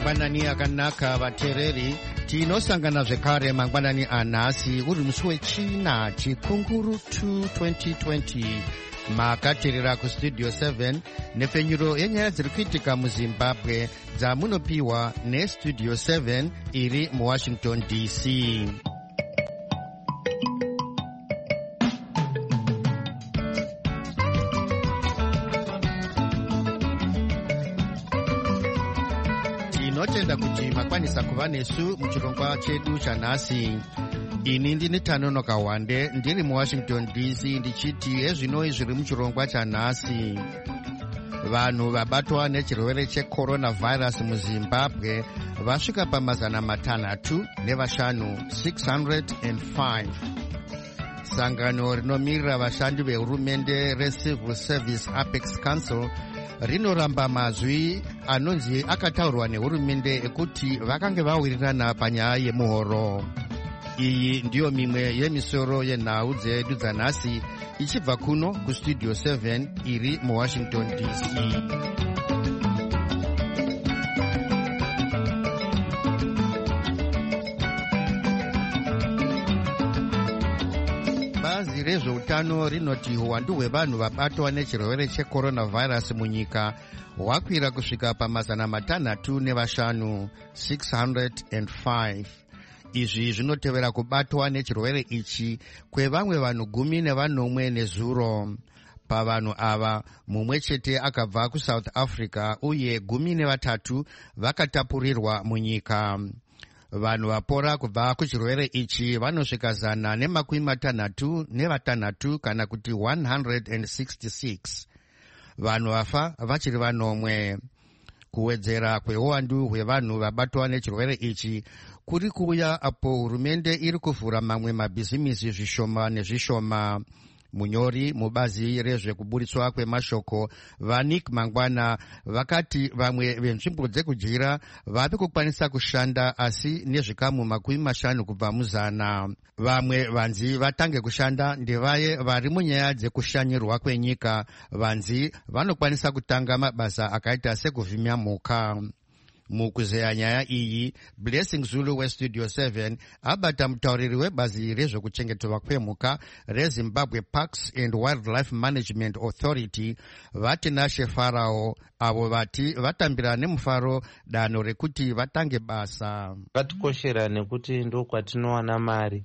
mangwanani akanaka vateereri, tinosangana zvekare mangwanani anhasi uri musi wechina chikunguru 2020 makateerera kustudio 7 nepfenyuro yenyaya dziri kuitika muzimbabwe dzamunopiwa nestudio 7 iri muwashington dc. tinotenda kuti makwanisa kuva nesu muchirongwa chedu chanhasi. ini ndini Tanonoka Wande ndiri muwashington dc ndichiti ezvinoi zviri muchirongwa chanhasi. vanhu vabatwa nechirwere checoronavirus muzimbabwe vasvika pa505 605. sangano rinomirira vashandi vehurumende recivil service apex council rinoramba mazwi anonzi akataurwa nehurumende ekuti vakange vawirirana panyaya yemuhoro. iyi ndiyo mimwe yemisoro yenhau dzedu dzanhasi ichibva kuno kustudio 7 iri muwashington dc. bazi rezveutano rinoti uwandu hwevanhu vabatwa nechirwere checoronavirus munyika hwakwira kusvika pa505 605. izvi zvinotevera kubatwa nechirwere ichi kwevamwe vanhu 14 nezuro. pavanhu ava mumwe chete akabva kusouth africa uye 13 vakatapurirwa munyika. vanhu vapora kubva kuchirwere ichi vanosvika 166 kana kuti 166. vanhu vafa vachiri vanomwe. kuwedzera kweuwandu hwevanhu vabatwa nechirwere ichi kuri kuuya apo hurumende iri kuvhura mamwe mabhizimisi zvishoma nezvishoma. munyori mubazi rezvekuburitswa kwemashoko vanik mangwana vakati vamwe venzvimbo dzekudyira vavi kukwanisa kushanda asi nezvikamu 50 kubva muzana. vamwe vanzi vatange kushanda ndevaye vari munyaya dzekushanyirwa kwenyika. vanzi vanokwanisa kutanga mabasa akaita sekuvhimya mhuka. mukuzeya nyaya iyi blessing zulu westudio 7 abata mutauriri webazi rezvekuchengetwa kwemhuka rezimbabwe parks and wildlife management authority vatinashe farao, avo vati vatambira nemufaro danho rekuti vatange basa. vatikoshera nekuti ndo kwatinowana mari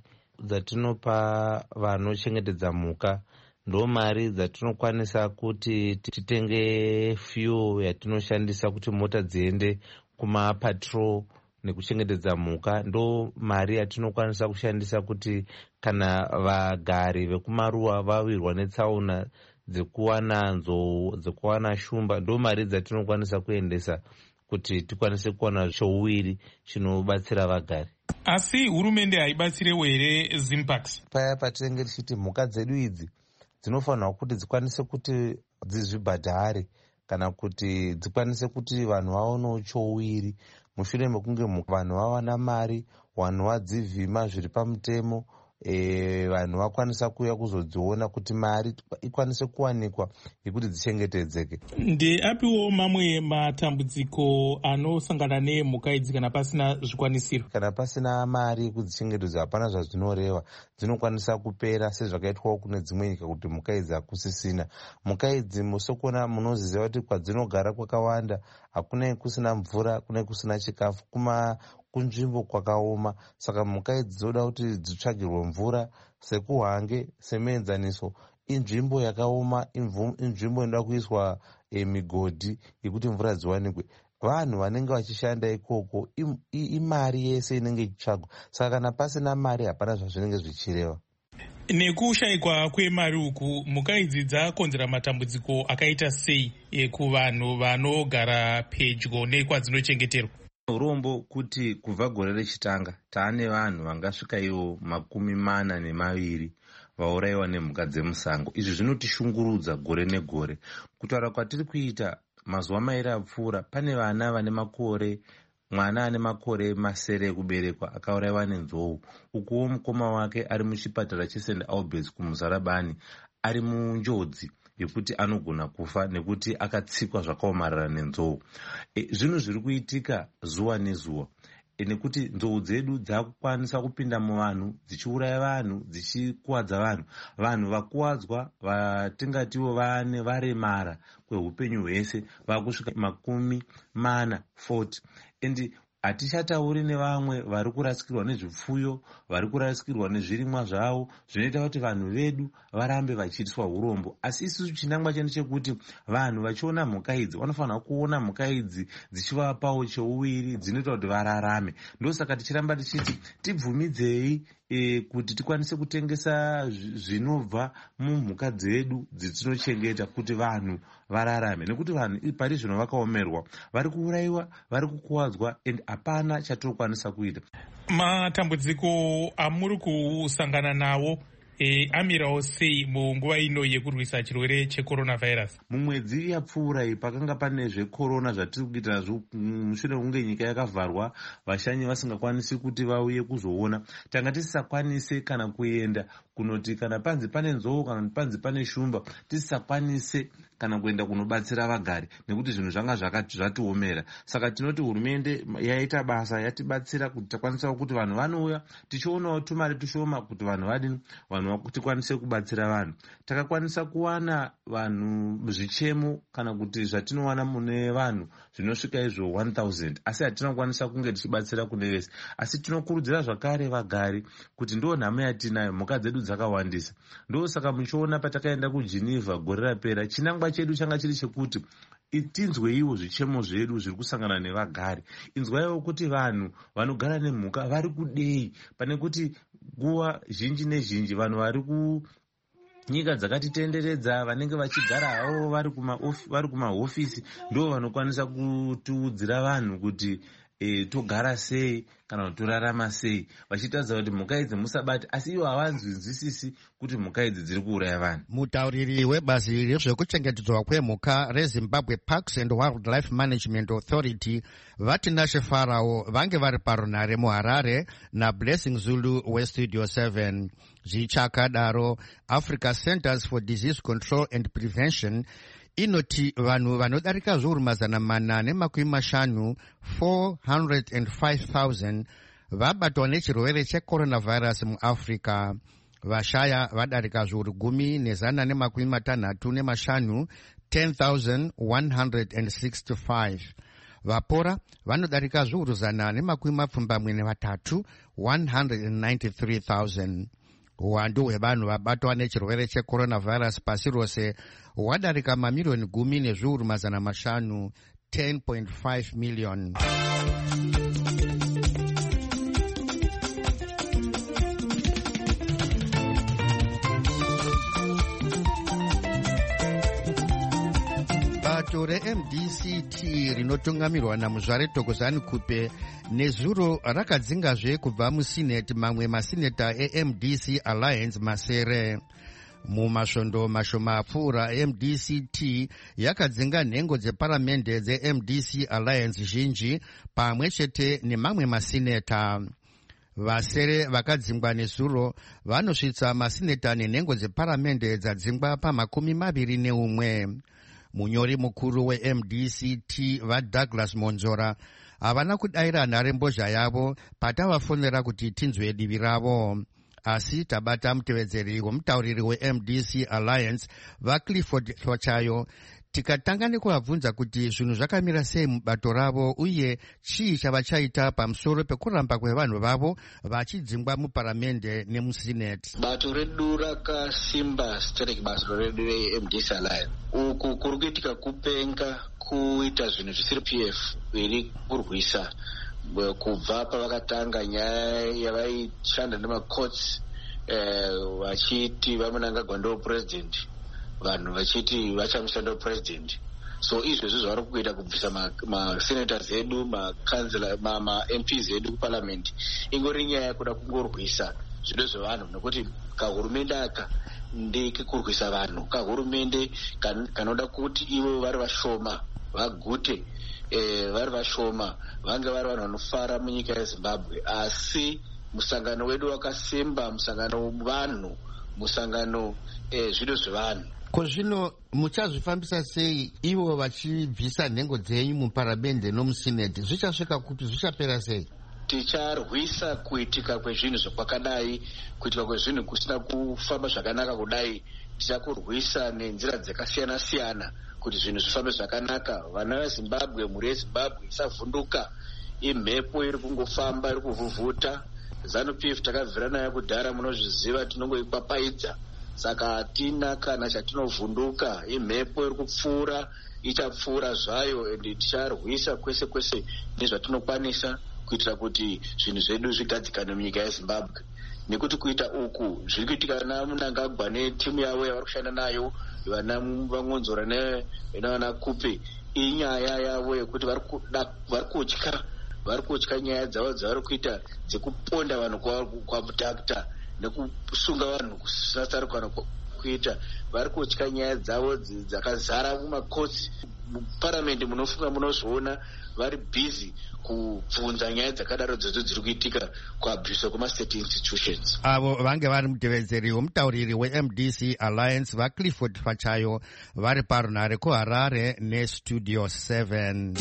dzatinopa vanochengetedza mhuka, ndo mari dzatinokwanisa kuti titenge fuel yatinoshandisa kuti mota dziende kumapatrol nekuchengetedza mhuka. ndo mari yatinokwanisa kushandisa kuti kana vagari vekumaruwa vawirwa netsaona dzekuwana nzou, dzekuwana shumba, ndo mari dzatinokwanisa kuendesa kuti tikwanise kuwana chouwiri chinobatsira vagari. asi hurumende haibatsirewo here Zimpax? paya patinenge tichiti mhuka dzedu idzi dzinofanirwa kuti dzikwanise kuti dzizvibhadhare kana kuti dzikwanise kuti vanhu vaonewo chouwiri mushure mekunge vanhu vawana mari, vanhu vadzivhima zviri pamutemo, vanhu vakwanisa kuuya kuzodziona kuti mari ikwanise kuwanikwa yekuti dzichengetedzeke. ndeapiwo mamwe matambudziko anosangana nemhuka idzi kana pasina zvikwanisiro? kana pasina mari yekudzichengetedza hapana zvazvinoreva, dzinokwanisa kupera sezvakaitwawo kune dzimwe nyika kuti mhuka idzi hakusisina. mhuka idzi musokona munoziziva kuti kwadzinogara kwakawanda hakunai kusina mvura, kunai kusina chikafu, kunzvimbo kwakaoma. saka mhuka idzi dzoda kuti dzitsvagirwe mvura sekuhange, semuenzaniso inzvimbo yakaoma, inzvimbo inoda kuiswa migodhi yekuti mvura dziwanikwe. vanhu vanenge vachishanda ikoko imari yese inenge ichitsvagwa. saka kana pasina mari hapana zvazvinenge zvichireva. nekushayikwa kwemari uku mhuka idzi dzakonzera matambudziko akaita sei kuvanhu vanogara pedyo nekwadzinochengeterwa? urombo kuti kubva gore rechitanga taane vanhu vangasvika ivo 42 vaurayiwa nemhuka dzemusango. izvi zvinotishungurudza gore negore. kutaura kwatiri kuita mazuva mairi apfuura, pane vana vane makore, mwana ane makore masere ekuberekwa akaurayiwa nenzou. ukuwo mukoma wake ari muchipatara cheSt Albert's kumuzarabani ari munjodzi yekuti anogona kufa nekuti akatsikwa zvakaomarara nenzou. Zvinhu zviri kuitika zuva nezuva, nekuti nzou dzedu dzakukwanisa kupinda muvanhu dzichiuraya vanhu, dzichikuwadza vanhu. Vanhu vakuwadzwa vatingatiwo varemara kweupenyu hwese vakusvika 40. And hatichatauri nevamwe vari kurasikirwa nezvipfuyo, vari kurasikirwa nezvirimwa zvavo, zvinoita kuti vanhu vedu varambe vachiitiswa urombo. Asi isusu chinangwa chedu chekuti vanhu vachiona mhuka idzi vanofanira kuona mhuka idzi dzichivapawo cheuviri, dzinoita kuti vararame. Ndosaka tichiramba tichiti tibvumidzei kuti tikwanise kutengesa zvinobva mumhuka dzedu dzatinochengeta kuti vanhu vararame, nekuti vanhu pari zvino vakaomerwa, vari kuurayiwa, vari kukuwadzwa, and hapana chatinokwanisa kuita. Matambudziko amuri kusangana nawo amirawo sei munguva ino yekurwisa chirwere checoronavirus? Mumwedzi yapfuura iyi pakanga pane zvekorona zvatiri kuita nazvo mushure kunge nyika yakavharwa, vashanyi vasingakwanisi kuti vauye kuzoona. Tanga tisisakwanise kana kuenda kunoti kana panzi pane nzou kana panzi pane shumba, tisisakwanise kana kuenda kunobatsira vagari nekuti zvinhu zvanga zvatiomera. Saka tinoti hurumende yaita basa, yatibatsira kuti takwanisa kuti vanhu vanouya, tichionawo tumari tushoma kuti vanhu tikwanise kubatsira vanhu. Takakwanisa kuwana vanhu zvichemo kana kuti zvatinowana mune vanhu zvinosvika izvo 1000, asi hatinokwanisa kunge tichibatsira kune vese. Asi tinokurudzira zvakare vagari kuti ndo nhamo yatinayo, mhuka dzedu dzakawandisa. Ndosaka muchiona patakaenda kuGeneva gore rapera, chinangwa chedu changa chiri chekuti tinzweiwo zvichemo zvedu zviri kusangana nevagari. Inzwaiwo kuti vanhu vanogara nemhuka vari kudei, pane kuti nguva zhinji nezhinji vanhu vari kunyika dzakatitenderedza vanenge vachigara havo vari kumahofisi ndo vanokwanisa kutiudzira vanhu kuti togara sei kana kuti torarama sei, vachitaridza kuti mhuka idzi musabati, asi ivo havanzwisisi kuti mhuka idzi dziri kuuraya vanhu. Mutauriri webazi rezvekuchengetedzwa kwemhuka reZimbabwe Parks and Wildlife Management Authority Vatinashe Farao vange vari parunhare muHarare naBlessing Zulu weStudio 7. Zvichakadaro, Africa Centers for Disease Control and Prevention inoti vanhu vanodarika zviuru 450 405,000 vabatwa nechirwere checoronavirus muAfrica. Vashaya vadarika zviuru 10,165 10,165. Vapora vanodarika zviuru 123 193,000. Uwandu hwevanhu vabatwa nechirwere checoronavirus pasi rose hwadarika mamirioni 10,500 10.5 million. Bato reMDCT rinotungamirwa naMuzvare Thokozani Kupe nezuro rakadzingazve kubva muSenate mamwe maseneta eMDC Alliance masere. Mumasvondo mashoma apfuura MDCT yakadzinga nhengo dzeparamende dzeMDC Alliance zhinji pamwe chete nemamwe maseneta. Vasere vakadzingwa nezuro vanosvitsa maseneta nenhengo dzeparamende dzadzingwa pa21. Munyori mukuru weMDCT vaDouglas Monzora havana kudayira nharembozha yavo patavafonera kuti tinzwe divi ravo. Asi tabata mutevedzeri womutauriri weMDC Alliance vaClifford Hlochayo tikatanga nekuvabvunza kuti zvinhu zvakamira sei mubato ravo uye chii chavachaita pamusoro pekuramba kwevanhu vavo vachidzingwa muparamende nemusenate. Bato redu rakasimba stereki bato redu reMDC Alliance. Uku kuri kuitika kupenga kuita zvinhu zvisiri PF iri kurwisa kubva pavakatanga nyaya yavaishanda nemacourts vachiti vamunangagwa ndo president, vanhu vachiti vachamushanda wepresident. So izvezvi zvavari kuita kubvisa masenators edu, makansela, maMPs edu kuparliament ingori nyaya yakuda kungorwisa zvido zvevanhu, nekuti kahurumende aka ndekekurwisa vanhu, kahurumende kanoda kuti ivo vari vashoma vagute, vari vashoma vange vari vanhu vanofara munyika yeZimbabwe. Asi musangano wedu wakasimba, musangano vanhu, musangano zvido zvevanhu. Ko zvino muchazvifambisa sei ivo vachibvisa nhengo dzenyu muparabende nomusineti? Zvichasvika kuti zvichapera sei? Ticharwisa kuitika kwezvinhu zvakwakadai, kuitika kwezvinhu kusina kufamba zvakanaka kudai. Tichakurwisa nenzira dzakasiyana siyana kuti zvinhu zvifambe zvakanaka. Vana veZimbabwe, mhuri yeZimbabwe isavhunduka. Imhepo iri kungofamba, iri kuvhuvhuta. ZANU-PF takabvira nayo kudhara, munozviziva, tinongoikwapaidza. Saka hatina kana chatinovhunduka. Imhepo iri kupfuura, ichapfuura zvayo, ende ticharwisa kwese kwese nezvatinokwanisa kuitira kuti zvinhu zvedu zvigadzikane munyika yeZimbabwe. Nekuti kuita uku zviri kuitika naMnangagwa netimu yavo yavari kushanda nayo, vana Vangonzora nevana Kupe, inyaya yavo yekuti vari kutya nyaya dzavo dzavari kuita dzekuponda vanhu kwabudhakta nekusunga vanhu kusina tsarukano kuita. Vari kutya nyaya dzavo dzakazara mumakotsi. Muparamendi munofunga munozviona vari bhizi kubvunza nyaya dzakadaro dzodzo dziri kuitika kuabhisa kwema-state institutions. Avo vange vari mutevedzeri womutauriri weMDC Alliance vaClifford Pachayo vari parunhare kuHarare neStudio 7.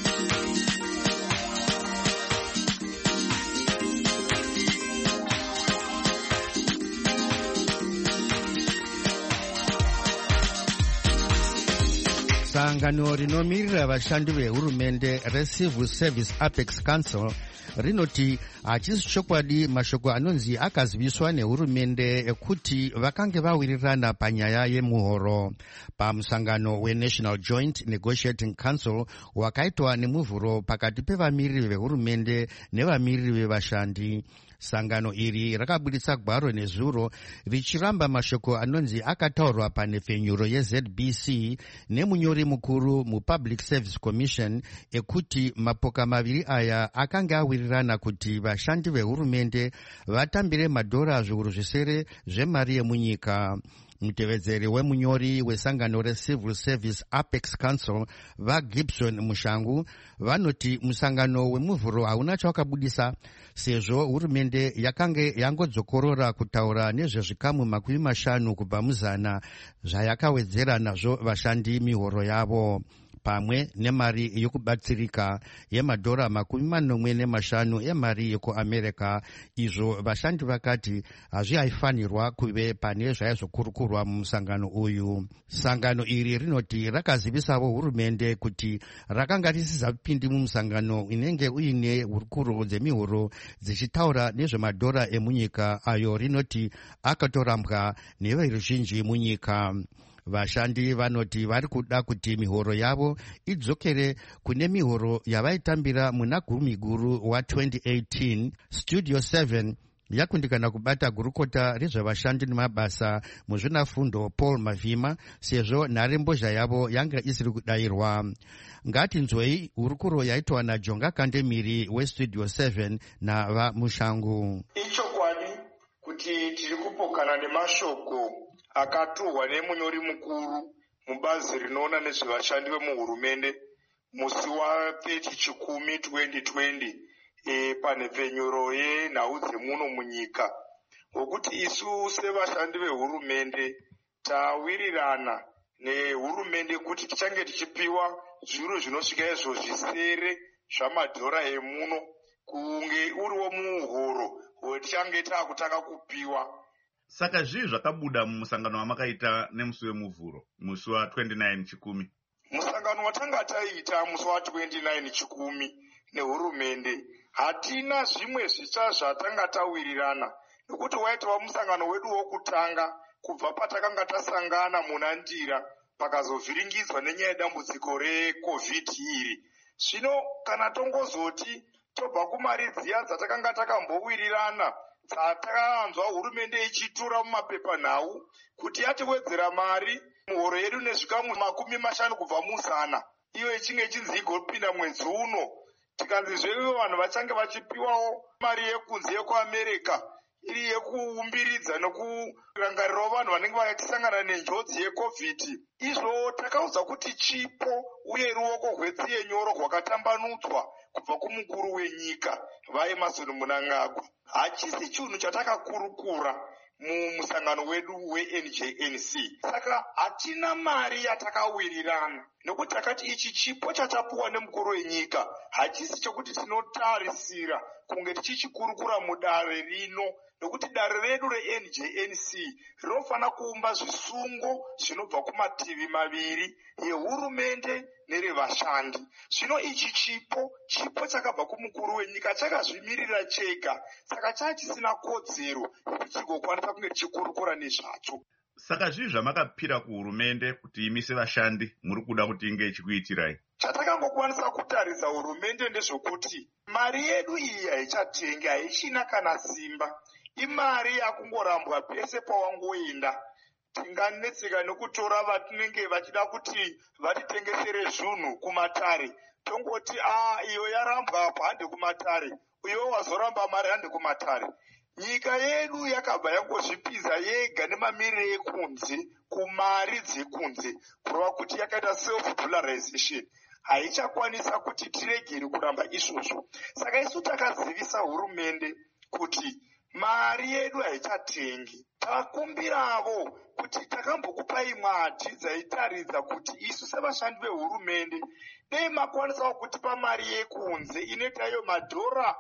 Sangano rinomirira vashandi vehurumende reCivil Service Apex Council rinoti hachisi chokwadi mashoko anonzi akaziviswa nehurumende ekuti vakange vawirirana panyaya yemuhoro pamusangano weNational Joint Negotiating Council wakaitwa nemuvhuro pakati pevamiriri vehurumende nevamiriri vevashandi. Sangano iri rakabuditsa gwaro nezuro richiramba mashoko anonzi akataurwa panhefenyuro yeZBC nemunyori mukuru muPublic Service Commission ekuti mapoka maviri aya akanga awirirana kuti vashandi vehurumende vatambire madhora zviuru zvisere zvemari yemunyika. Mutevedzeri wemunyori wesangano reCivil Service Apex Council vaGibson Mushangu vanoti musangano wemuvhuro hauna chawakabudisa sezvo hurumende yakange yangodzokorora kutaura nezvezvikamu 50 kubva muzana zvayakawedzera nazvo vashandi mihoro yavo, pamwe nemari yokubatsirika yemadhora 45 emari yekuAmerica. Izvo vashandi vakati hazvihaifanirwa kuve pane zvaizokurukurwa mumusangano uyu. Sangano iri rinoti rakazivisawo hurumende kuti rakanga risisapindi mumusangano inenge uine hurukuro dzemihoro dzichitaura nezvemadhora emunyika ayo rinoti akatorambwa neveruzhinji munyika. Vashandi vanoti vari kuda kuti mihoro yavo idzokere kune mihoro yavaitambira muna Gurumiguru wa2018. Studio 7 yakundikana kubata gurukota rezvevashandi nemabasa muzvinafundo Paul Mavhima sezvo nharembozha yavo yanga isiri kudayirwa. Ngatinzwei hurukuro yaitwa naJonga Kandemiri weStudio 7 navaMushangu. Ichokwadi kuti tiri kupokana nemashoko akaturwa nemunyori mukuru mubazi rinoona nezvevashandi vemuhurumende musi wa30/10/2020 panhefenyuro yenhau dzemuno munyika, wokuti isu sevashandi vehurumende tawirirana nehurumende kuti tichange tichipiwa zviuru zvinosvika izvo zvisere zvamadhora emuno kunge uriwo muhoro wetichange taakutanga kupiwa. Saka zvii zvakabuda mumusangano wamakaita nemusi wemuvhuro musi wa29/10? Musangano watanga taita musi wa29/10 nehurumende hatina zvimwe zvitsva zvatanga tawirirana, nekuti waitwa musangano wedu wokutanga kubva patakanga tasangana muna Ndira pakazovhiringidzwa nenyaya yedambudziko reCovid iri. Zvino kana tongozoti tobva kumari dziya dzatakanga takambowirirana dzatakanzwa hurumende ichitura mumapepanhau kuti yatiwedzera mari muhoro yedu nezvikamu 50 kubva muzana, iyo ichinge ichinzi igopinda mwedzi uno, tikanzi zvevo vanhu vachange vachipiwawo mari yekunze yekuAmerica iri yekuumbiridza nekurangarirawo vanhu vanenge vachisangana nenjodzi yeCovid. Izvo takaudzwa kuti chipo uye ruoko rwetsiye nyoro rwakatambanudzwa kubva kumukuru wenyika vaEmmerson Mnangagwa. Hachisi chinhu chatakakurukura mumusangano wedu weNJNC. Saka hatina mari yatakawirirana, nekuti takati ichi chipo chatapuwa nemukuru wenyika hachisi chokuti tinotarisira kunge tichichikurukura mudare rino, nokuti dare redu reNJNC rinofanira kuumba zvisungo zvinobva kumativi maviri, yehurumende nerevashandi. Zvino ichi chipo chakabva kumukuru wenyika chakazvimirira chega, saka chachisina kodzero yekuti chigokwanisa kunge tichikurukura nezvacho. Saka zvii zvamakapira kuhurumende kuti imise vashandi muri kuda kuti inge ichikuitirai? Chatakangokwanisa kutarisa hurumende ndezvokuti mari yedu iyi haichatengi, haichina kana simba. Imari yakungorambwa pese pawangoenda. Tinganetseka nekutora vatinenge vachida kuti vatitengesere zvinhu kumatare. Tongoti iyo yarambwa apa hande kumatare, uyo wazoramba mari hande kumatare. Nyika yedu yakabva yangozvipidza yega nemamiriro ekunze kumari dzekunze, kureva kuti yakaita self-dollarization. Haichakwanisa kuti tiregere kuramba izvozvo. Saka isu takazivisa hurumende kuti mari yedu haichatengi. Takumbiravo kuti takambokupai mwati dzaitaridza kuti isu sevashandi vehurumende dei makwanisawo kutipa mari yekunze inoita iyo madhora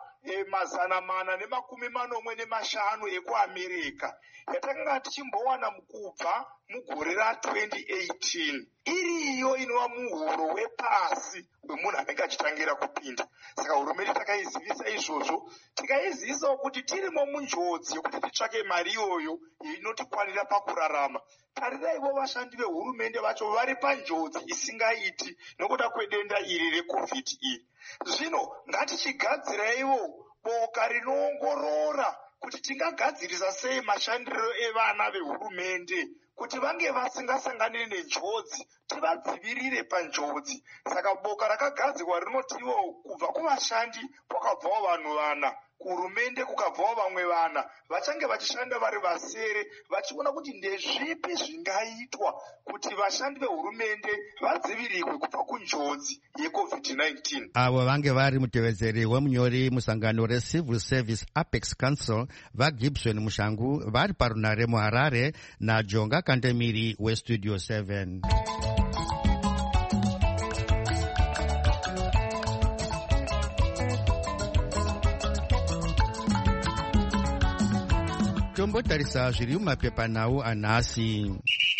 495 ekuAmerika yatakanga tichimbowana mukubva mugore ra2018, iriyo inova muhoro wepasi wemunhu anenge achitangira kupinda. Saka hurumende takaizivisa izvozvo, tikaizivisawo kuti tirimo munjodzi yokuti titsvake mari iyoyo inotikwanira pakurarama. Tariraivo vashandi vehurumende vacho vari panjodzi isingaiti nokuda kwedenda iri reCovid iri. Zvino ngatichigadziraivo boka rinoongorora kuti tingagadzirisa sei mashandiro evana vehurumende kuti vange vasingasangani nenjodzi, tivadzivirire panjodzi. Saka boka rakagadzirwa rinotiwo kubva kuvashandi kwakabvawo vanhu vana, kuhurumende kukabvawo vamwe vana vachange vachishanda vari vasere, vachiona kuti ndezvipi zvingaitwa kuti vashandi vehurumende vadzivirirwe kubva kunjodzi yeCovid-19. Avo vange vari mutevedzeri wemunyori musangano reCivil Service Apex Council vaGibson Mushangu vari parunare muHarare naJonga Kandemiri weStudio 7. Tombotarisa zviri mumapepanhau anhasi.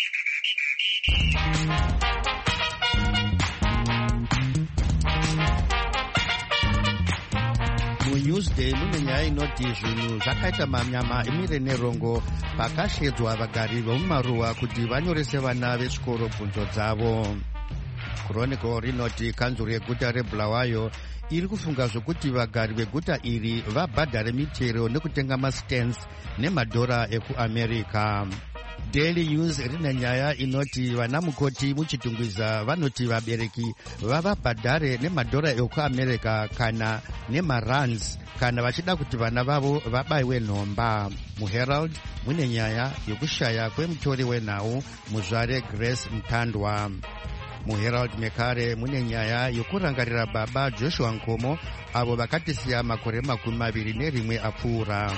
MuNewsday mune nyaya inoti zvinhu zvakaita manyama emire nerongo pakashedzwa vagari vomumaruwa kuti vanyorese vana vechikoro bvunzo dzavo. Chronicle rinoti kanzuro yeguta reBulawayo iri kufunga zvokuti vagari veguta iri vabhadhare michero nekutenga mastens nemadhora ekuAmerika. Daily News rine nyaya inoti vanamukoti muchitungwiza vanoti vabereki vavabhadhare nemadhora ekuAmerika kana nemarands kana vachida kuti vana vavo vabayiwe nhomba. MuHerald mune nyaya yokushaya kwemutori wenhau muzvare Grace Mutandwa. MuHerald Mekare mune nyaya yokurangarira baba Joshua Nkomo avo vakatisiya makore 21 apfuura.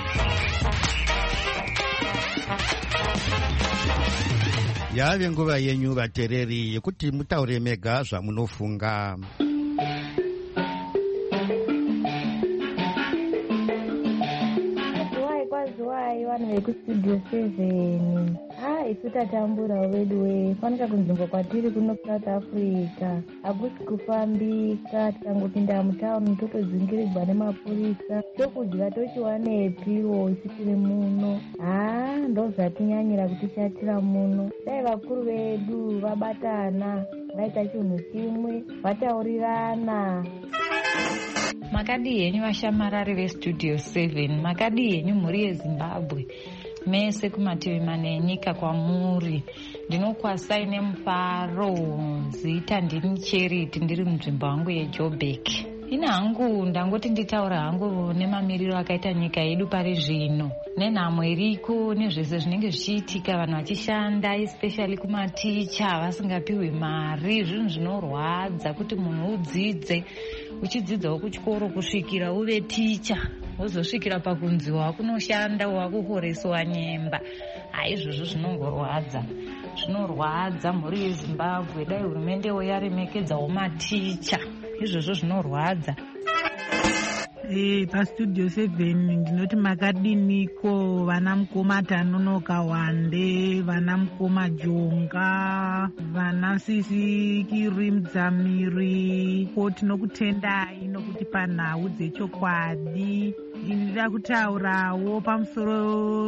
Yave nguva yenyu vatereri yekuti mutaure mega zvamunofunga. Vanhu vekustudio 7 isu tatambura wedu wefanika kunzvimbo kwatiri kuno South Africa hakusi kufambika, tikangopinda mutauni totodzingirirwa nemapurisa, tokudya tochiwanepiwo isi tiri muno. Ndozvatinyanyira kuti chatira muno. Dai vakuru vedu vabatana vaita chinhu chimwe vataurirana. Makadi henyu vashamarari veStudio 7, makadi henyu mhuri yeZimbabwe mese kumativi mane enyika kwamuri. Ndinokwasai nemufaro, zita ndini Charity, ndiri munzvimbo yangu yeJoburg. Ina hangu ndangoti nditaura hangu nemamiriro akaita nyika yedu pari zvino, nenhamo iriko nezvese zvinenge zvichiitika, vanhu vachishanda especially kumaticha vasingapiwi mari. Zvinhu zvinorwadza kuti munhu udzidze, uchidzidzawo kuchikoro kusvikira uve ticha wozosvikira pakunzi wakunoshanda wakuhoreswa nyemba. Izvozvo zvinorwadza mhuri yeZimbabwe. Dai hurumende yaremekedzawo maticha, izvozvo zvinorwadza. PaStudio 7 ndinoti makadiniko vana mukoma Tanonoka Wande, vana mukoma Jonga, vana sisi Kirimdzamiri, tinokutendai nokuti panhau dzechokwadi. Ndinoda kutaurawo pamusoro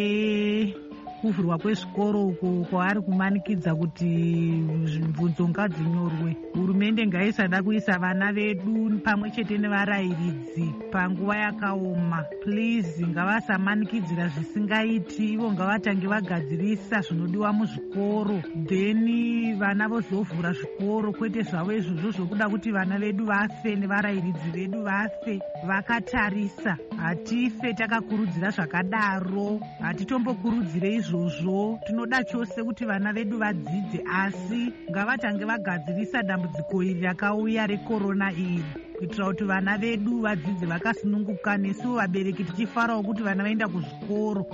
kuvhurwa kwezvikoro uko kwaari kumanikidza kuti bvunzo ngadzinyorwe. Hurumende ngaisada kuisa vana vedu pamwe chete nevarayiridzi panguva yakaoma. Please, ngavasamanikidzira zvisingaiti, ivo ngavatange vagadzirisa zvinodiwa muzvikoro, then vana vozovhura zvikoro, kwete zvavo izvozvo zvokuda kuti vana vedu vafe nevarayiridzi vedu vafe vakatarisa. Hatife takakurudzira zvakadaro, hatitombokurudzire izvozvo. Tinoda chose kuti vana vedu vadzidze, asi ngavatange vagadzirisa dambudziko iri rakauya rekorona iri, kuitira kuti vana vedu vadzidze vakasununguka, nesuwo vabereki tichifarawo kuti vana vaenda kuzvikoro.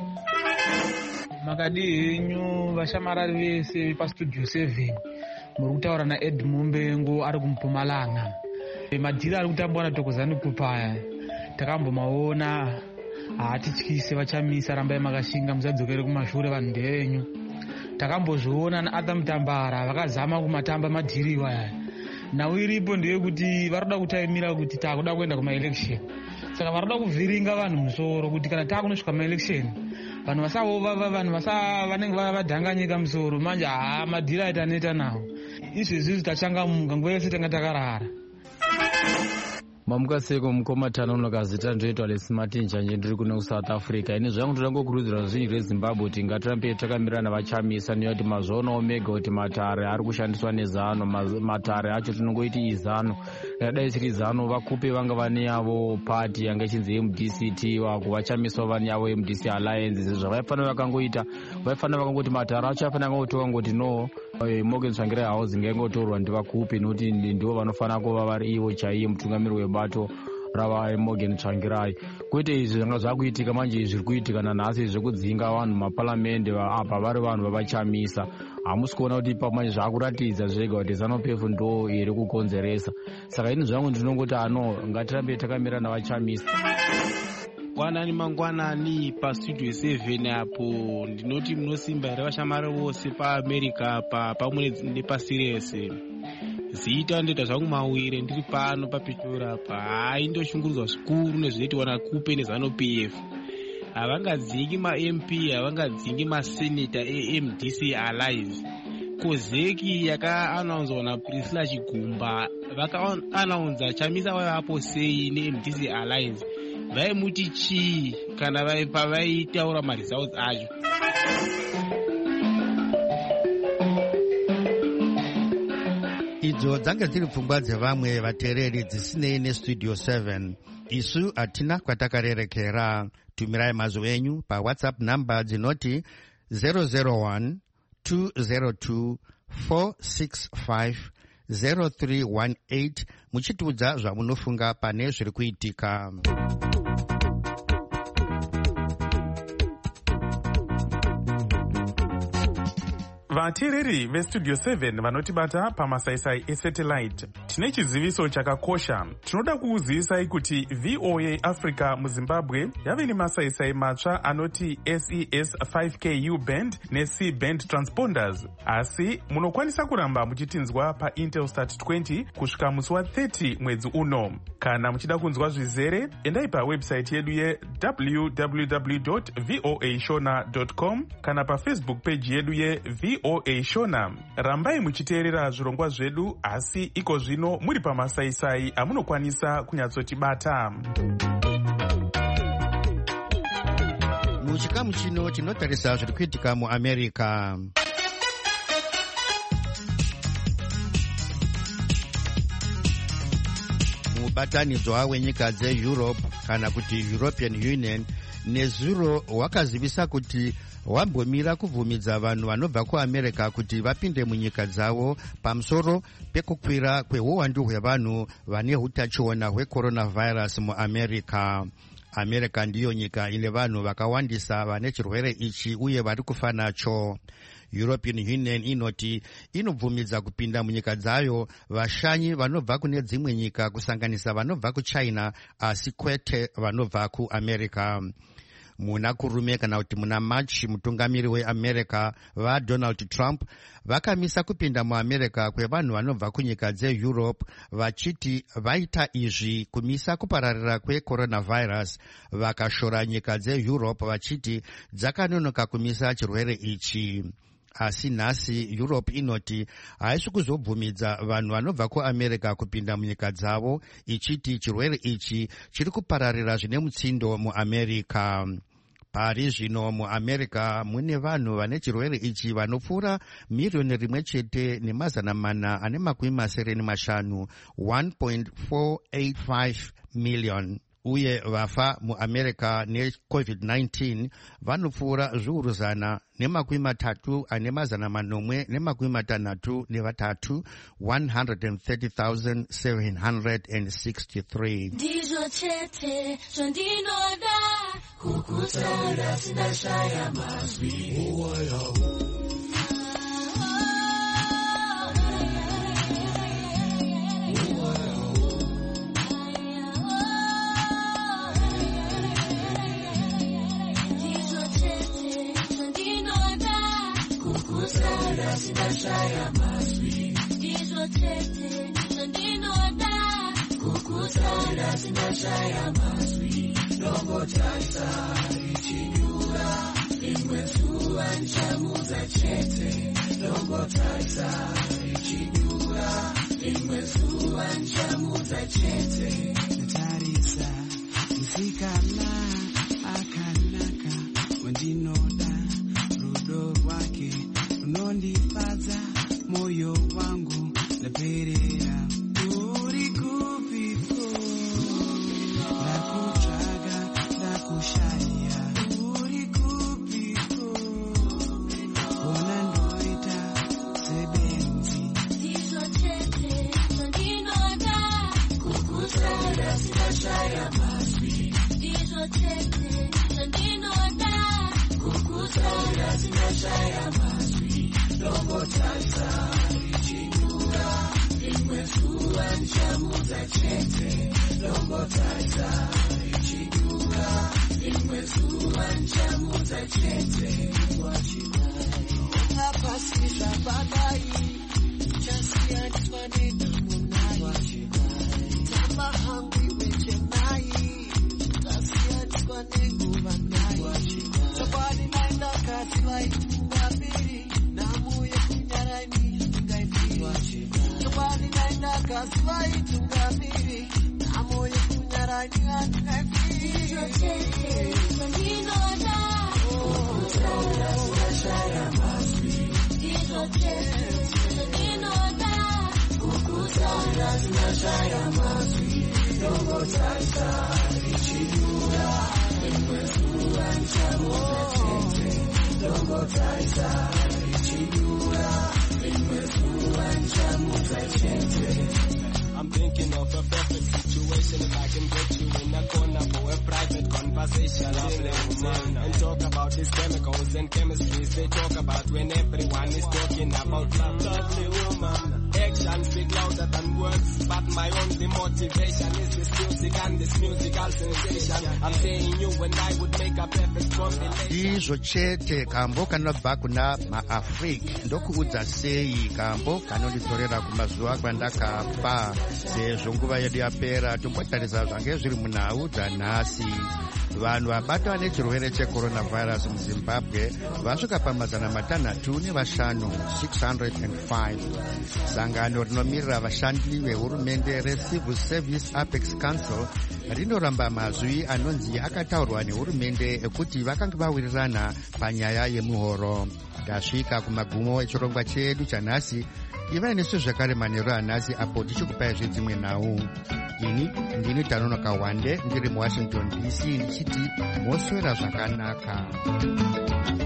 Makadi henyu vashamarari vese paStudio 7, muri kutaura naEd Mumbengo ari kuMpumalanga. Madhiri ari kutambwa naThokozani Kupaya takambomaona, hatityise vachamisa, rambai makashinga, musadzokere kumashure vanhu ndevenyu. Takambozviona naArthur Mutambara vakazama kumatamba madhiri iwaya. Nhau iripo ndeyekuti varoda kutaimira kuti takuda kuenda kumaelection. Saka varoda kuvhiringa vanhu musoro kuti kana takunosvika maelection vanhu vasaova, vanhu vanenge vadhanganyika musoro. Manje madhiri aita neta nawo. Izvezvi tachangamuka nguva yese tanga takarara. Mamukaseko mukoma Tanonoka zita ndoitwa leSmartin Njanje, ndiri kuno kuSouth Africa. Ini zvangu ndoda ngokurudzira zvinji reZimbabwe kuti ngatirambe takamirana vachamisa, nekuti mazuva omega kuti matare ari kushandiswa nezano. Matare acho tinongoiti izano, dai siri izano vakupe vanga vane yavo party yanga ichinzi MDCT, wako vachamiswa vane yavo MDC Alliance. Zvavaifanira vakangoita, vaifanira vakangoti matare acho aifanira kangotoka ngoti no, Morgan Tsvangirai Housing yangotorwa ndivakupe, nokuti ndivo vanofanira kuva vari ivo chaiye mutungamiri webato rava Morgan Tsvangirai. Kwete izvi zvanga zvakuitika manje zviri kuitika nanhasi zvekudzinga vanhu maparamende apa vari vanhu vavachamisa. Hamusi kuona kuti pamanje zvakuratidza zvega kuti ZANU-PF ndo iri kukonzeresa. Saka ini zvangu ndinongoti ngatirambe takamira navachamisa. Mangwanani mangwanani paStudio 7 apo, ndinoti munosimba here vashamari vose paAmerica pamwe nepasi rese. Zita ndoita zvangu mawire ndiri pano paPitora apa, ndoshungurudzwa zvikuru nezvinoitwa naKupe neZANU-PF. Havangadzingi maMP, havangadzingi maseneta eMDC Alliance. Kozeki yakaanaunzwa naPriscilla Chigumba, vakaanaunza chamisa vaivapo sei neMDC Alliance. Vaimuti chii kana pavaitaura maresults acho? Idzo dzange dziri pfungwa dzevamwe vateereri dzisinei neStudio 7. Isu hatina kwatakarerekera. Tumirai mazwi enyu paWhatsApp namba dzinoti 001 202 465 0318 muchitiudza zvamunofunga pane zviri kuitika. Vateereri veStudio 7 vanotibata pamasaisai esatellite, tine chiziviso chakakosha. Tinoda kukuzivisai kuti VOA Africa muZimbabwe yave nemasaisai matsva anoti SES 5Ku band neC band transponders. Asi munokwanisa kuramba muchitinzwa paIntelsat 20 kusvika musi wa30 mwedzi uno. Kana muchida kunzwa zvizere, endai pawebsite yedu www.voashona.com kana paFacebook page yedu VOA Shona. Rambai muchiteerera zvirongwa zvedu, asi iko zvino muri pamasaisai amunokwanisa kunyatsotibata. Muchikamu chino tinotarisa zviri kuitika muAmerica. Mubatanidzwa wenyika dzeEurope kana kuti European Union nezuro wakazivisa kuti wambomira kubvumidza vanhu vanobva kuAmerica kuti vapinde munyika dzavo pamusoro pekukwira kwehuwandu hwevanhu vane hutachiona hwecoronavirus muAmerica. America ndiyo nyika ine vanhu vakawandisa vane chirwere ichi uye vari kufa nacho. European Union inoti inobvumidza kupinda munyika dzayo vashanyi vanobva kune dzimwe nyika kusanganisa vanobva kuChina asi kwete vanobva kuAmerica. Muna kurume kana kuti muna March mutungamiri weAmerica vaDonald Trump vakamisa kupinda muAmerica kwevanhu vanobva kunyika dzeEurope vachiti vaita izvi kumisa kupararira kwecoronavirus. Vakashora nyika dzeEurope vachiti dzakanonoka kumisa chirwere ichi. Asi nhasi Europe inoti haisi kuzobvumidza vanhu vanobva kuAmerica kupinda munyika dzavo ichiti chirwere ichi chiri kupararira zvine mutsindo muAmerica. Pari zvino muAmerica mune vanhu vane chirwere ichi vanopfuura 1,495,000 1.485 million. Uye vafa muAmerica neCovid-19 vanopfuura zviuru 133,863 130,763. Ndizvo chete zvandinoda kukutaura sindashaya mazwi. Sindashaya mazwi. Ndizvo chete zvandinoda kukutaura sindashaya mazwi. Nongotarisa richinyura rimwe zuva ndichamudza chete. Nongotarisa richinyura rimwe zuva ndichamudza chete. Tarisa musikana akanaka wandinoda rudo rwake unondifadza moyo wangu naperera. Uri kupiko nakutsvaga nakushaya. Uri kupiko ona ndoita sebenzi. Ndizvo chete zvandinoda kukutaura sindashaya mazwi. Ndizvo chete zvandinoda kukutaura sindashaya mazwi. Nongotarisa richinyura rimwe zuva ndichamudza chete. Nongotarisa richinyura rimwe zuva ndichamudza chete. Ungapasi zvapakai chasiyaniswa nenamunai. Tamba hangu iwe chenai chasiyaniswa nenguva nai. Chokwadi naenda kasi vaitungapiri namuye kunyarani ngaipiri. Chokwadi naenda kasi vaitungapiri namuye kunyarani ngaipiri. Ndizvo chete zvandinoda kukutaura sindashaya mazwi. Ndizvo chete zvandinoda kukutaura sindashaya mazwi. Nongotarisa richinyura rimwe zuva ndichamudza chete. Nongotarisa richinyura rimwe zuva ndichamudza chete. I'm thinking of a perfect situation if I can get you in a corner for a private conversation. And talk about these chemicals and chemistries they talk about when everyone is talking about love. Lovely woman, action speak louder than words, but my only motivation is this music and this musical sensation. I'm saying you and I would make a perfect combination. Ndizvo chete kambo kanobva kuna maAfrica ndokuudza sei kambo kanonditorera kumazuva kwandakafa. Sezvo nguva yedu yapera tombotarisa zvange zviri munhau dzanhasi. Vanhu vabatwa nechirwere checoronavirus muZimbabwe vasvika pa505 605. Sangano rinomirira vashandi vehurumende reCivil Service Apex Council rinoramba mazwi anonzi akataurwa nehurumende ekuti vakanga vawirirana panyaya yemuhoro. Tasvika kumagumo echirongwa chedu chanhasi. Iva nesu zvakare manheru anhasi apo tichikupai zvedzimwe nhau. Ini ndini Tanonoka Wande ndiri muWashington DC ndichiti moswera zvakanaka.